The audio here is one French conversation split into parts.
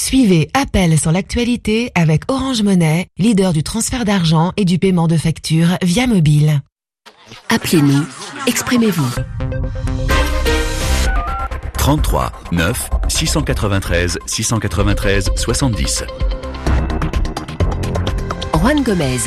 Suivez Appel sur l'actualité avec Orange Money, leader du transfert d'argent et du paiement de factures via mobile. Appelez-nous, exprimez-vous. 33 9 693 693 70. Juan Gomez.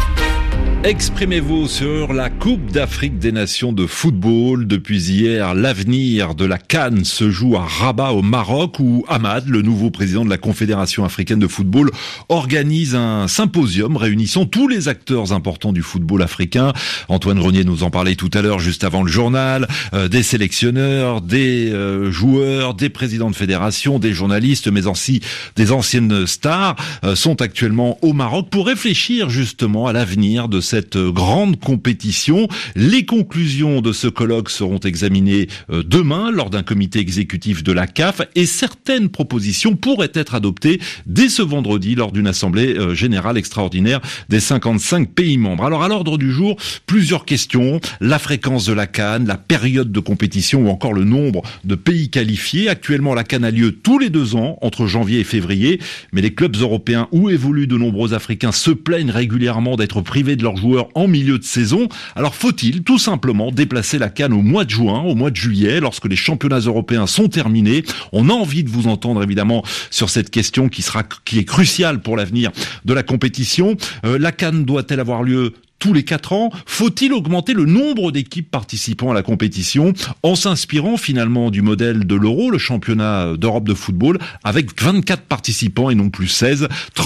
Exprimez-vous sur la Coupe d'Afrique des Nations de football. Depuis hier, l'avenir de la CAN se joue à Rabat au Maroc où Hamad, le nouveau président de la Confédération africaine de football, organise un symposium réunissant tous les acteurs importants du football africain. Antoine Grenier nous en parlait tout à l'heure juste avant le journal. Des sélectionneurs, des joueurs, des présidents de fédération, des journalistes, mais aussi des anciennes stars sont actuellement au Maroc pour réfléchir justement à l'avenir de cette grande compétition. Les conclusions de ce colloque seront examinées demain lors d'un comité exécutif de la CAF et certaines propositions pourraient être adoptées dès ce vendredi lors d'une assemblée générale extraordinaire des 55 pays membres. Alors à l'ordre du jour, plusieurs questions. La fréquence de la CAN, la période de compétition ou encore le nombre de pays qualifiés. Actuellement, la CAN a lieu tous les 2 ans entre janvier et février, mais les clubs européens où évoluent de nombreux Africains se plaignent régulièrement d'être privés de leurs joueurs en milieu de saison. Alors faut-il tout simplement déplacer la CAN au mois de juin, au mois de juillet, lorsque les championnats européens sont terminés? On a envie de vous entendre évidemment sur cette question qui est cruciale pour l'avenir de la compétition. La CAN doit-elle avoir lieu tous les 4 ans? Faut-il augmenter le nombre d'équipes participant à la compétition en s'inspirant finalement du modèle de l'Euro, le championnat d'Europe de football, avec 24 participants et non plus 16?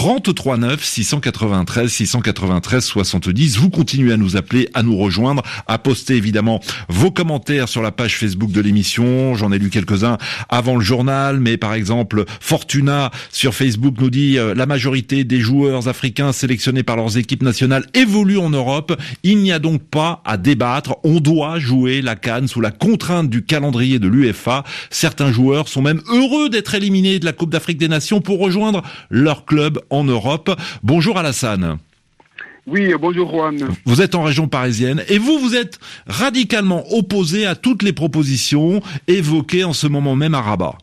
33 9 693 693 70. Vous continuez à nous appeler, à nous rejoindre, à poster évidemment vos commentaires sur la page Facebook de l'émission. J'en ai lu quelques-uns avant le journal, mais par exemple Fortuna sur Facebook nous dit la majorité des joueurs africains sélectionnés par leurs équipes nationales évoluent en Europe. Il n'y a donc pas à débattre. On doit jouer la CAN sous la contrainte du calendrier de l'UEFA. Certains joueurs sont même heureux d'être éliminés de la Coupe d'Afrique des Nations pour rejoindre leur club en Europe. Bonjour Alassane. Oui, bonjour Juan. Vous êtes en région parisienne et vous êtes radicalement opposé à toutes les propositions évoquées en ce moment même à Rabat.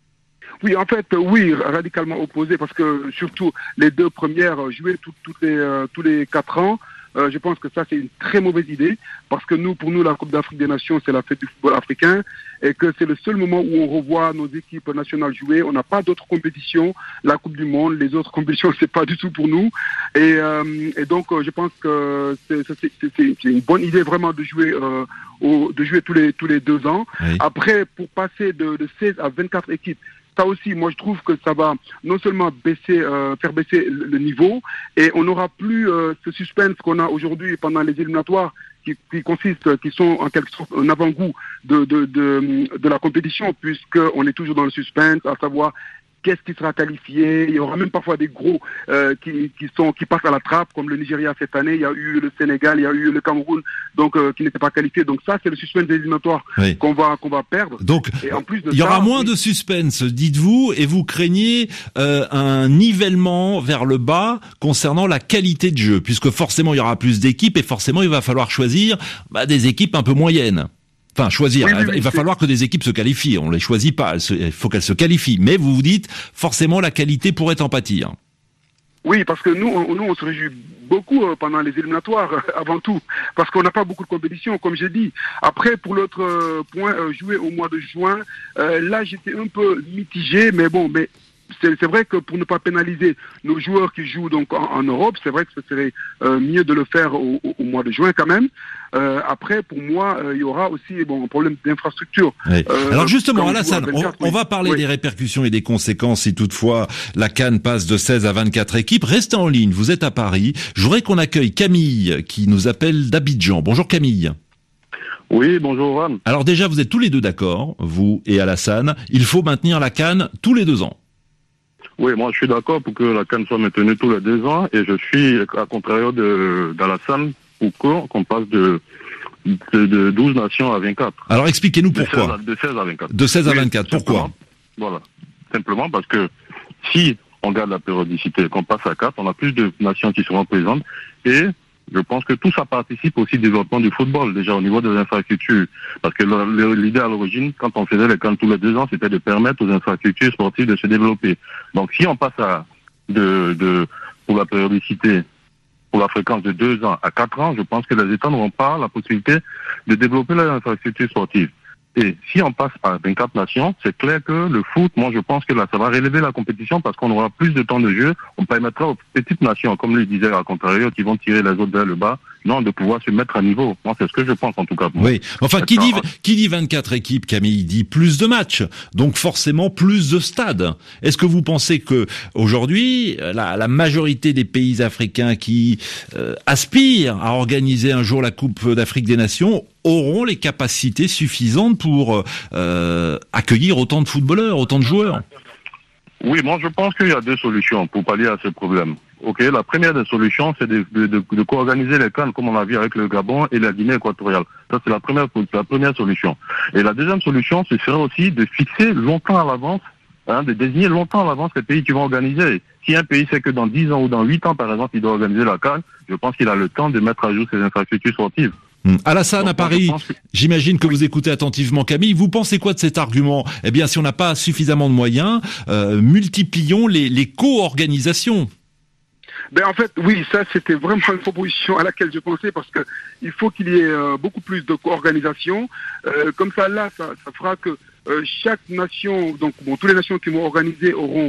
Oui, en fait, oui, radicalement opposé parce que surtout les 2 premières jouées tous les 4 ans. Je pense que ça, c'est une très mauvaise idée parce que pour nous, la Coupe d'Afrique des Nations, c'est la fête du football africain et que c'est le seul moment où on revoit nos équipes nationales jouer. On n'a pas d'autres compétitions. La Coupe du Monde, les autres compétitions, c'est pas du tout pour nous. Et donc, je pense que c'est une bonne idée vraiment de jouer tous les 2 ans. Oui. Après, pour passer de 16 à 24 équipes, ça aussi, moi je trouve que ça va non seulement faire baisser le niveau, et on n'aura plus ce suspense qu'on a aujourd'hui pendant les éliminatoires qui sont en quelque sorte un avant-goût de la compétition, puisqu'on est toujours dans le suspense, à savoir qu'est-ce qui sera qualifié. Il y aura même parfois des gros qui passent à la trappe, comme le Nigeria cette année. Il y a eu le Sénégal, il y a eu le Cameroun, donc qui n'étaient pas qualifiés. Donc ça, c'est le suspense des éliminatoires qu'on va perdre. Donc et en plus il y aura moins de suspense, dites-vous, et vous craignez un nivellement vers le bas concernant la qualité de jeu, puisque forcément il y aura plus d'équipes et forcément il va falloir choisir des équipes un peu moyennes. Enfin, choisir. Oui, il va falloir que des équipes se qualifient. On les choisit pas. Il faut qu'elles se qualifient. Mais vous vous dites, forcément, la qualité pourrait en pâtir. Oui, parce que nous, on se réjouit beaucoup pendant les éliminatoires, avant tout. Parce qu'on n'a pas beaucoup de compétition, comme j'ai dit. Après, pour l'autre point, jouer au mois de juin, là, j'étais un peu mitigé, mais bon, c'est vrai que pour ne pas pénaliser nos joueurs qui jouent donc en Europe, c'est vrai que ce serait mieux de le faire au mois de juin quand même. Après, pour moi, il y aura aussi un problème d'infrastructure. Oui. Alors justement, Alassane, on va parler des répercussions et des conséquences si toutefois la CAN passe de 16 à 24 équipes. Restez en ligne, vous êtes à Paris. Je voudrais qu'on accueille Camille qui nous appelle d'Abidjan. Bonjour Camille. Oui, bonjour Juan. Alors déjà, vous êtes tous les deux d'accord, vous et Alassane, il faut maintenir la CAN tous les 2 ans. Oui, moi je suis d'accord pour que la CAN soit maintenue tous les 2 ans et je suis à contrario d'Alassane pour qu'on passe de 12 nations à 24. Alors expliquez-nous pourquoi. De 16 à 24. De 16 à 24, pourquoi? Voilà, simplement parce que si on garde la périodicité, qu'on passe à 4, on a plus de nations qui seront présentes et Je pense que tout ça participe aussi au développement du football, déjà au niveau des infrastructures. Parce que l'idée à l'origine, quand on faisait les CAN tous les 2 ans, c'était de permettre aux infrastructures sportives de se développer. Donc si on passe pour la périodicité, pour la fréquence de 2 ans à 4 ans, je pense que les États n'auront pas la possibilité de développer leurs infrastructures sportives. Et si on passe par 24 nations, c'est clair que le foot, moi je pense que là, ça va relever la compétition parce qu'on aura plus de temps de jeu. On permettra aux petites nations, comme le disait à contrario, qui vont tirer les autres vers le bas, de pouvoir se mettre à niveau. Moi, c'est ce que je pense en tout cas. Oui, enfin, qui dit 24 équipes, Camille, dit plus de matchs, donc forcément plus de stades. Est-ce que vous pensez que aujourd'hui, la majorité des pays africains qui aspirent à organiser un jour la Coupe d'Afrique des Nations auront les capacités suffisantes pour accueillir autant de footballeurs, autant de joueurs? Oui, moi je pense qu'il y a 2 solutions pour pallier à ce problème. Ok, la première des solutions, c'est de co-organiser les CAN comme on l'a vu avec le Gabon et la Guinée équatoriale. Ça, c'est la première solution. Et la deuxième solution, ce serait aussi de fixer longtemps à l'avance, de désigner longtemps à l'avance les pays qui vont organiser. Si un pays sait que dans 10 ans ou dans 8 ans, par exemple, il doit organiser la CAN, je pense qu'il a le temps de mettre à jour ses infrastructures sportives. Alassane, à Paris, j'imagine que vous écoutez attentivement Camille. Vous pensez quoi de cet argument? Eh bien, si on n'a pas suffisamment de moyens, multiplions les co-organisations. En fait, oui, ça c'était vraiment une proposition à laquelle je pensais parce que il faut qu'il y ait beaucoup plus de co-organisation. Comme ça, là, ça fera que chaque nation, donc toutes les nations qui vont organiser auront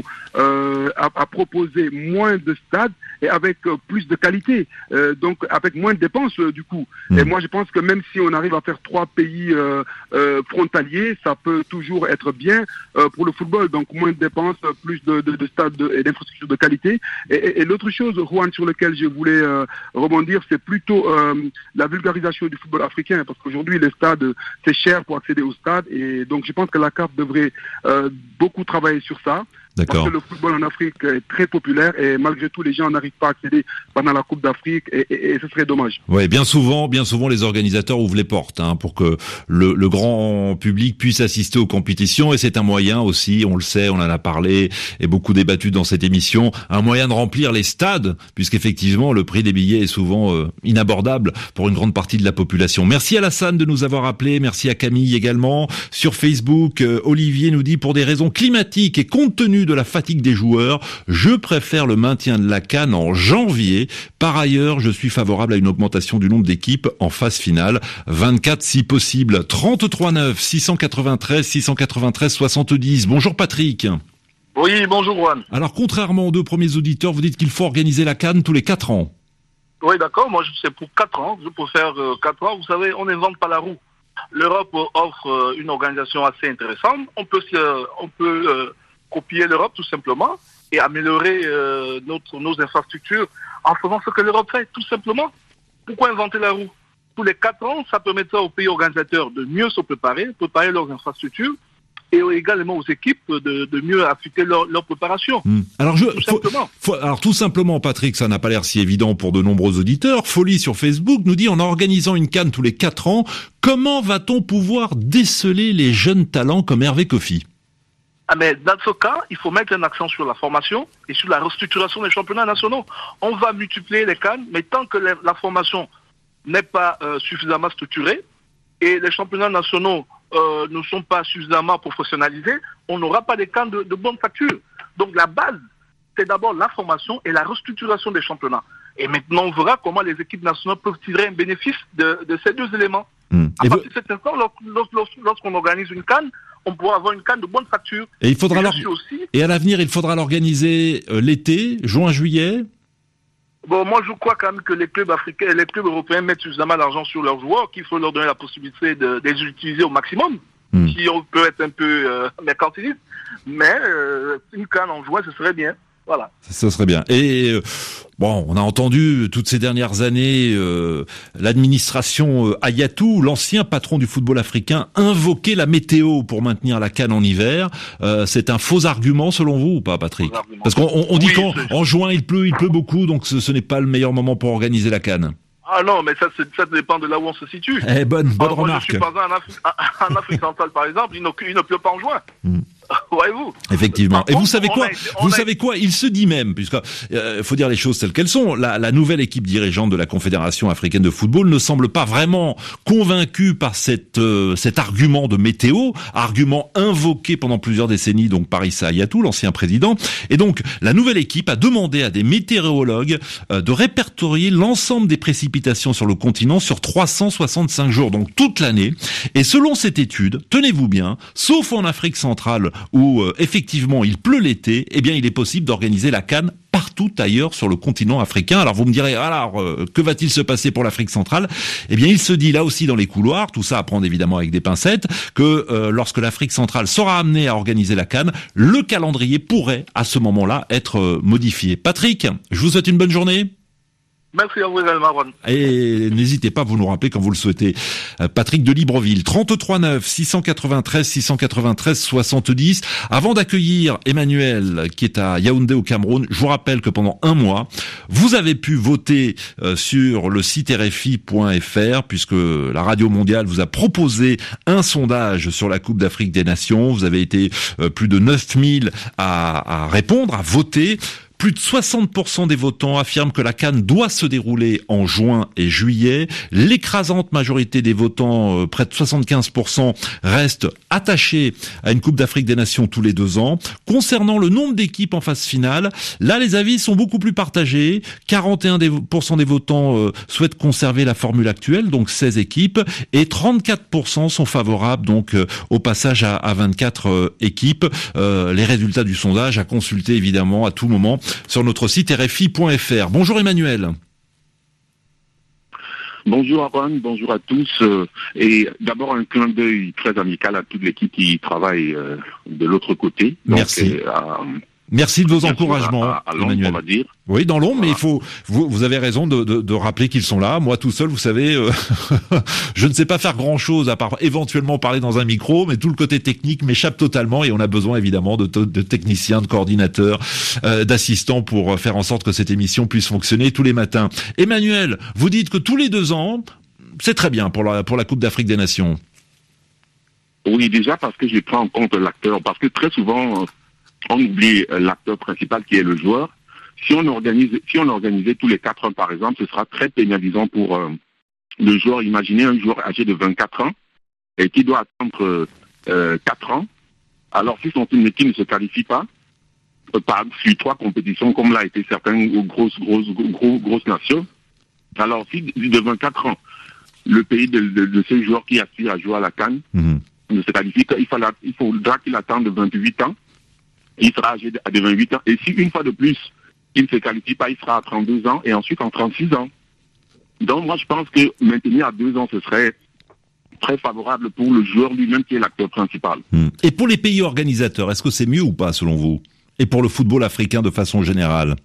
à proposer moins de stades et avec plus de qualité, donc avec moins de dépenses du coup. Et moi je pense que même si on arrive à faire 3 pays frontaliers, ça peut toujours être bien pour le football. Donc moins de dépenses, plus de stades et d'infrastructures de qualité. Et l'autre chose, Juan, sur lequel je voulais rebondir, c'est plutôt la vulgarisation du football africain, parce qu'aujourd'hui les stades, c'est cher pour accéder aux stades, et donc je pense que la CAF devrait beaucoup travailler sur ça. D'accord. Parce que le football en Afrique est très populaire et malgré tout les gens n'arrivent pas à accéder pendant la Coupe d'Afrique et ce serait dommage. Ouais, bien souvent les organisateurs ouvrent les portes pour que le grand public puisse assister aux compétitions, et c'est un moyen aussi, on le sait, on en a parlé et beaucoup débattu dans cette émission, un moyen de remplir les stades, puisqu'effectivement le prix des billets est souvent inabordable pour une grande partie de la population. Merci Alassane de nous avoir appelé, merci à Camille également. Sur Facebook, Olivier nous dit: pour des raisons climatiques et compte tenu de la fatigue des joueurs, je préfère le maintien de la CAN en janvier. Par ailleurs, je suis favorable à une augmentation du nombre d'équipes en phase finale, 24 si possible. 33 9 693 70. Bonjour Patrick. Oui, bonjour Juan. Alors, contrairement aux 2 premiers auditeurs, vous dites qu'il faut organiser la CAN tous les 4 ans. Oui, d'accord, moi c'est pour 4 ans, je peux faire 4 ans. Vous savez, on n'invente pas la roue. L'Europe offre une organisation assez intéressante. On peut copier l'Europe tout simplement et améliorer nos infrastructures en faisant ce que l'Europe fait, tout simplement. Pourquoi inventer la roue? Tous les 4 ans, ça permettra aux pays organisateurs de mieux se préparer leurs infrastructures, et également aux équipes de mieux affûter leur préparation. Alors, tout simplement, Patrick, ça n'a pas l'air si évident pour de nombreux auditeurs. Folie sur Facebook nous dit: en organisant une CAN tous les 4 ans, comment va-t-on pouvoir déceler les jeunes talents comme Hervé Kofi? Mais dans ce cas, il faut mettre un accent sur la formation et sur la restructuration des championnats nationaux. On va multiplier les CAN, mais tant que la formation n'est pas suffisamment structurée et les championnats nationaux ne sont pas suffisamment professionnalisés, on n'aura pas des CAN de bonne facture. Donc la base, c'est d'abord la formation et la restructuration des championnats. Et maintenant, on verra comment les équipes nationales peuvent tirer un bénéfice de ces 2 éléments. À partir de cet instant, lorsqu'on organise une CAN, on pourra avoir une CAN de bonne facture. Et et à l'avenir, il faudra l'organiser l'été, juin-juillet. Bon, moi je crois quand même que les clubs africains, les clubs européens mettent suffisamment d'argent sur leurs joueurs qu'il faut leur donner la possibilité de les utiliser au maximum. Si on peut être un peu mercantiliste, mais une CAN en juin, ce serait bien. Voilà. Ça serait bien. Et on a entendu toutes ces dernières années l'administration Ayatou, l'ancien patron du football africain, invoquer la météo pour maintenir la CAN en hiver. C'est un faux argument selon vous ou pas, Patrick? Parce qu'on dit qu'en juin il pleut beaucoup, donc ce n'est pas le meilleur moment pour organiser la CAN. Ah non, mais ça dépend de là où on se situe. Bonne remarque. Je suis par exemple en Afrique centrale, par exemple, il ne pleut pas en juin. Voyez-vous. Effectivement. Et vous savez quoi? Vous savez quoi? Il se dit même, puisque faut dire les choses telles qu'elles sont. La nouvelle équipe dirigeante de la Confédération africaine de football ne semble pas vraiment convaincue par cet argument de météo, argument invoqué pendant plusieurs décennies donc par Issa Hayatou, l'ancien président. Et donc la nouvelle équipe a demandé à des météorologues de répertorier l'ensemble des précipitations sur le continent sur 365 jours, donc toute l'année. Et selon cette étude, tenez-vous bien, sauf en Afrique centrale où effectivement il pleut l'été, eh bien il est possible d'organiser la CAN partout ailleurs sur le continent africain. Alors vous me direz, que va-t-il se passer pour l'Afrique centrale? Eh bien il se dit là aussi dans les couloirs, tout ça à prendre évidemment avec des pincettes, que lorsque l'Afrique centrale sera amenée à organiser la CAN, le calendrier pourrait à ce moment-là être modifié. Patrick, je vous souhaite une bonne journée. Merci à vous également, Juan. Et n'hésitez pas à vous nous rappeler quand vous le souhaitez. Patrick de Libreville, 33 9 693 693 70. Avant d'accueillir Emmanuel, qui est à Yaoundé au Cameroun, je vous rappelle que pendant un mois, vous avez pu voter sur le site RFI.fr, puisque la Radio Mondiale vous a proposé un sondage sur la Coupe d'Afrique des Nations. Vous avez été plus de 9000 à répondre, à voter. Plus de 60% des votants affirment que la CAN doit se dérouler en juin et juillet. L'écrasante majorité des votants, près de 75%, restent attachés à une Coupe d'Afrique des Nations tous les 2 ans. Concernant le nombre d'équipes en phase finale, là les avis sont beaucoup plus partagés. 41% des votants souhaitent conserver la formule actuelle, donc 16 équipes, et 34% sont favorables donc au passage à 24 équipes. Les résultats du sondage à consulter évidemment à tout moment sur notre site RFI.fr. Bonjour Emmanuel. Bonjour Aaron, bonjour à tous. Et d'abord un clin d'œil très amical à toute l'équipe qui travaille de l'autre côté. Donc, merci. Merci de vos encouragements, à l'ombre, Emmanuel. on va dire. Oui, dans l'ombre, Voilà. mais vous avez raison de rappeler qu'ils sont là. Moi, tout seul, vous savez, je ne sais pas faire grand-chose à part éventuellement parler dans un micro, mais tout le côté technique m'échappe totalement et on a besoin évidemment de techniciens, de coordinateurs, d'assistants pour faire en sorte que cette émission puisse fonctionner tous les matins. Emmanuel, vous dites que tous les 2 ans, c'est très bien pour la Coupe d'Afrique des Nations. Oui, déjà parce que je prends en compte l'acteur, parce que très souvent on oublie l'acteur principal qui est le joueur. Si on organisait tous les 4 ans par exemple, ce sera très pénalisant pour le joueur. Imaginez un joueur âgé de 24 ans et qui doit attendre 4 ans. Alors si son équipe ne se qualifie pas, sur 3 compétitions comme l'a été certaines grosses nations, alors si de 24 ans, le pays de ces joueurs qui aspirent à jouer à la CAN ne se qualifie pas, il faudra qu'il attende 28 ans. Il sera âgé de 28 ans. Et si une fois de plus, il ne se qualifie pas, il sera à 32 ans et ensuite en 36 ans. Donc moi, je pense que maintenir à 2 ans, ce serait très favorable pour le joueur lui-même qui est l'acteur principal. Et pour les pays organisateurs, est-ce que c'est mieux ou pas selon vous? Et pour le football africain de façon générale?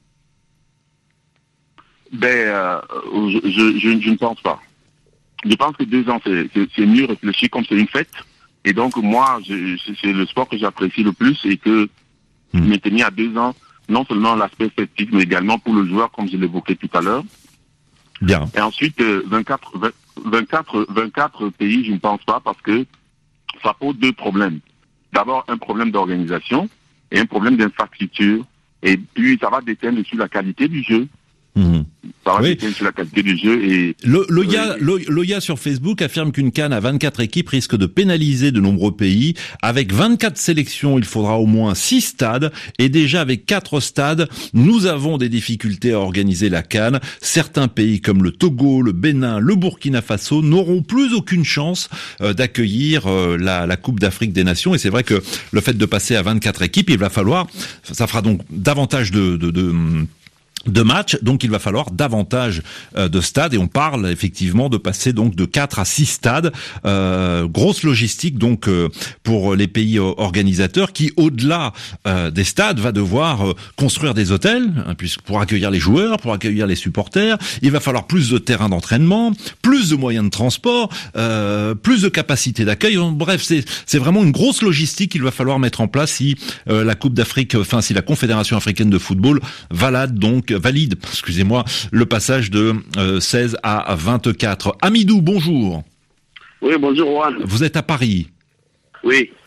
Je ne pense pas. Je pense que 2 ans, c'est mieux réfléchi comme c'est une fête. Et donc moi, c'est le sport que j'apprécie le plus et que maintenir à 2 ans, non seulement l'aspect festif, mais également pour le joueur, comme je l'évoquais tout à l'heure. Bien. Et ensuite, 24 pays, je ne pense pas, parce que ça pose 2 problèmes. D'abord, un problème d'organisation et un problème d'infrastructure. Et puis, ça va déteindre sur la qualité du jeu. Ça va déteindre sur la qualité du jeu. Et Loya sur Facebook affirme qu'une CAN à 24 équipes risque de pénaliser de nombreux pays. Avec 24 sélections, il faudra au moins 6 stades. Et déjà avec 4 stades, nous avons des difficultés à organiser la CAN. Certains pays comme le Togo, le Bénin, le Burkina Faso n'auront plus aucune chance d'accueillir la Coupe d'Afrique des Nations. Et c'est vrai que le fait de passer à 24 équipes, il va falloir, ça fera donc davantage de matchs, donc il va falloir davantage de stades et on parle effectivement de passer donc de 4 à 6 stades. Grosse logistique donc pour les pays organisateurs qui, au-delà des stades, va devoir construire des hôtels puisque pour accueillir les joueurs, pour accueillir les supporters. Il va falloir plus de terrains d'entraînement, plus de moyens de transport, plus de capacité d'accueil. Bref, c'est vraiment une grosse logistique qu'il va falloir mettre en place si la Coupe d'Afrique, si la Confédération africaine de football valide, le passage de 16 à 24. Amidou, bonjour. Oui, bonjour Juan. Vous êtes à Paris. Oui.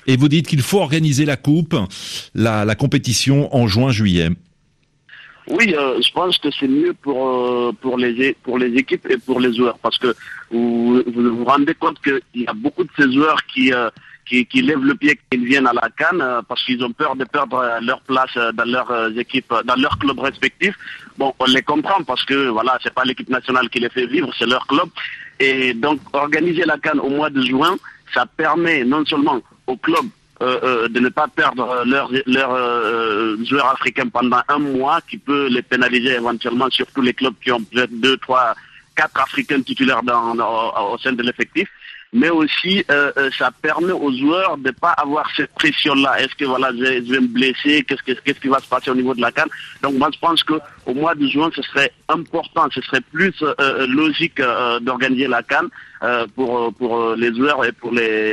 Et vous dites qu'il faut organiser la coupe, la compétition en juin-juillet. Oui, je pense que c'est mieux pour les équipes et pour les joueurs, parce que vous rendez compte qu'il y a beaucoup de ces joueurs qui lèvent le pied, qui viennent à la CAN parce qu'ils ont peur de perdre leur place dans leurs équipes, dans leurs clubs respectifs. Bon, on les comprend parce que voilà, c'est pas l'équipe nationale qui les fait vivre, c'est leur club. Et donc organiser la CAN au mois de juin, ça permet non seulement aux clubs de ne pas perdre leurs joueurs africains pendant un mois, qui peut les pénaliser éventuellement, surtout les clubs qui ont peut-être 2, 3, 4 Africains titulaires au sein de l'effectif. Mais aussi, ça permet aux joueurs de pas avoir cette pression-là. Est-ce que voilà, je vais me blesser? Qu'est-ce qui va se passer au niveau de la CAN? Donc moi, je pense que au mois de juin, ce serait important, ce serait plus logique d'organiser la CAN pour les joueurs et pour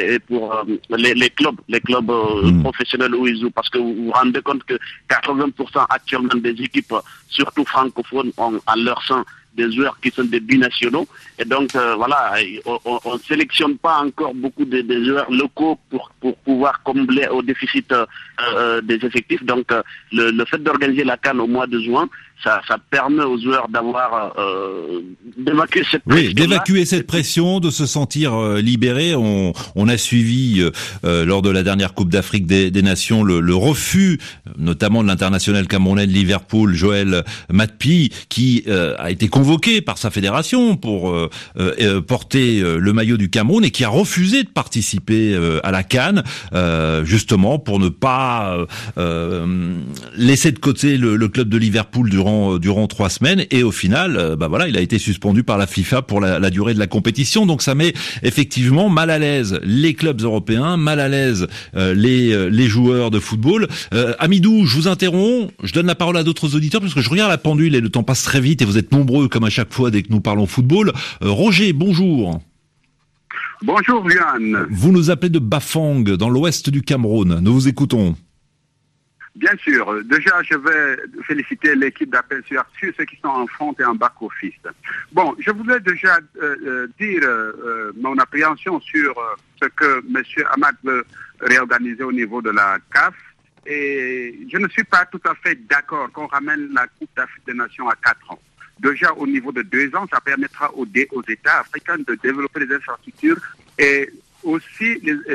les clubs professionnels où ils jouent, parce que vous vous rendez compte que 80% actuellement des équipes, surtout francophones, ont à leur sein des joueurs qui sont des binationaux, et donc voilà, on sélectionne pas encore beaucoup de joueurs locaux pour pouvoir combler au déficit des effectifs. Donc le fait d'organiser la CAN au mois de juin, ça permet aux joueurs d'avoir d'évacuer cette pression. Oui, d'évacuer cette pression, de se sentir libérés. On a suivi lors de la dernière Coupe d'Afrique des Nations le refus, notamment de l'international camerounais de Liverpool, Joël Matpi, qui a été convoqué par sa fédération pour porter le maillot du Cameroun et qui a refusé de participer à la CAN, justement pour ne pas laisser de côté le club de Liverpool durant 3 semaines, et au final, voilà, il a été suspendu par la FIFA pour la durée de la compétition. Donc ça met effectivement mal à l'aise les clubs européens, mal à l'aise les joueurs de football. Amidou, je vous interromps, je donne la parole à d'autres auditeurs parce que je regarde la pendule et le temps passe très vite et vous êtes nombreux comme à chaque fois dès que nous parlons football. Roger, bonjour. Bonjour Yann. Vous nous appelez de Bafang, dans l'ouest du Cameroun. Nous vous écoutons. Bien sûr. Déjà, je vais féliciter l'équipe d'Appel sur ceux qui sont en front et en back-office. Bon, je voulais déjà dire mon appréhension sur ce que M. Hamad veut réorganiser au niveau de la CAF. Et je ne suis pas tout à fait d'accord qu'on ramène la Coupe d'Afrique des Nations à 4 ans. Déjà, au niveau de 2 ans, ça permettra aux États africains de développer les infrastructures et aussi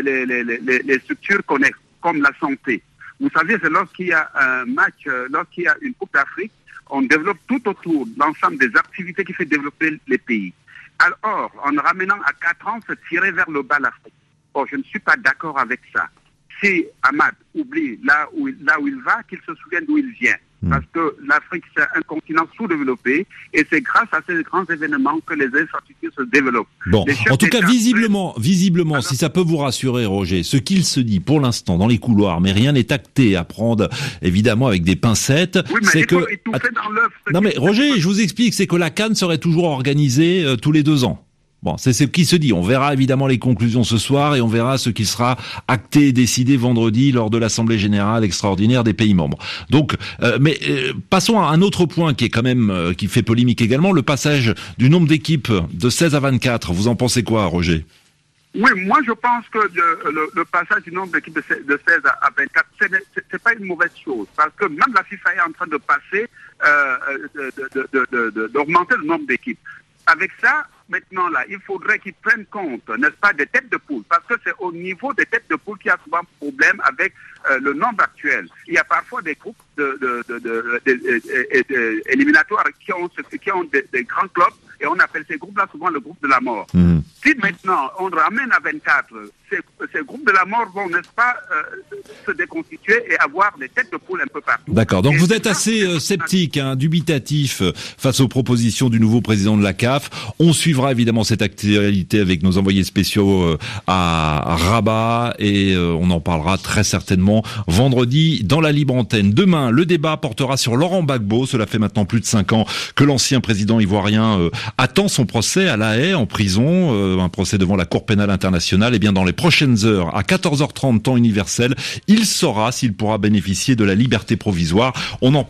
les structures connexes, comme la santé. Vous savez, c'est lorsqu'il y a un match, lorsqu'il y a une Coupe d'Afrique, on développe tout autour l'ensemble des activités qui fait développer les pays. Alors, en ramenant à 4 ans, c'est tirer vers le bas l'Afrique. Or, je ne suis pas d'accord avec ça. Si Hamad oublie là où il va, qu'il se souvienne d'où il vient. Parce que l'Afrique, c'est un continent sous-développé et c'est grâce à ces grands événements que les infrastructures se développent. Bon, en tout cas, visiblement, alors, si ça peut vous rassurer, Roger, ce qu'il se dit pour l'instant dans les couloirs, mais rien n'est acté à prendre, évidemment, avec des pincettes. Oui, mais c'est faut étouffer dans l'œuf. Non mais Roger, je vous explique, c'est que la CAN serait toujours organisée tous les 2 ans. Bon, c'est ce qui se dit. On verra évidemment les conclusions ce soir et on verra ce qui sera acté et décidé vendredi lors de l'Assemblée Générale extraordinaire des pays membres. Donc, passons à un autre point qui est quand même qui fait polémique également, le passage du nombre d'équipes de 16 à 24. Vous en pensez quoi, Roger ? Oui, moi je pense que le passage du nombre d'équipes de 16 à 24, c'est pas une mauvaise chose, parce que même la FIFA est en train de passer, d'augmenter le nombre d'équipes. Avec ça, maintenant là, il faudrait qu'ils prennent compte, n'est-ce pas, des têtes de poule, parce que c'est au niveau des têtes de poule qu'il y a souvent problème avec le nombre actuel. Il y a parfois des groupes éliminatoires qui ont des grands clubs, et on appelle ces groupes-là souvent le groupe de la mort. Si maintenant on ramène à 24, ces groupes de la mort vont, n'est-ce pas, se déconstituer et avoir des têtes de poule un peu partout. D'accord, donc vous êtes assez sceptique, dubitatif face aux propositions du nouveau président de la CAF. On suivra évidemment cette actualité avec nos envoyés spéciaux à Rabat et on en parlera très certainement vendredi dans la libre antenne. Demain, le débat portera sur Laurent Gbagbo. Cela fait maintenant plus de 5 ans que l'ancien président ivoirien attend son procès à La Haye en prison, un procès devant la Cour pénale internationale. Et bien dans les prochaines heures, à 14h30 temps universel, il saura s'il pourra bénéficier de la liberté provisoire. On en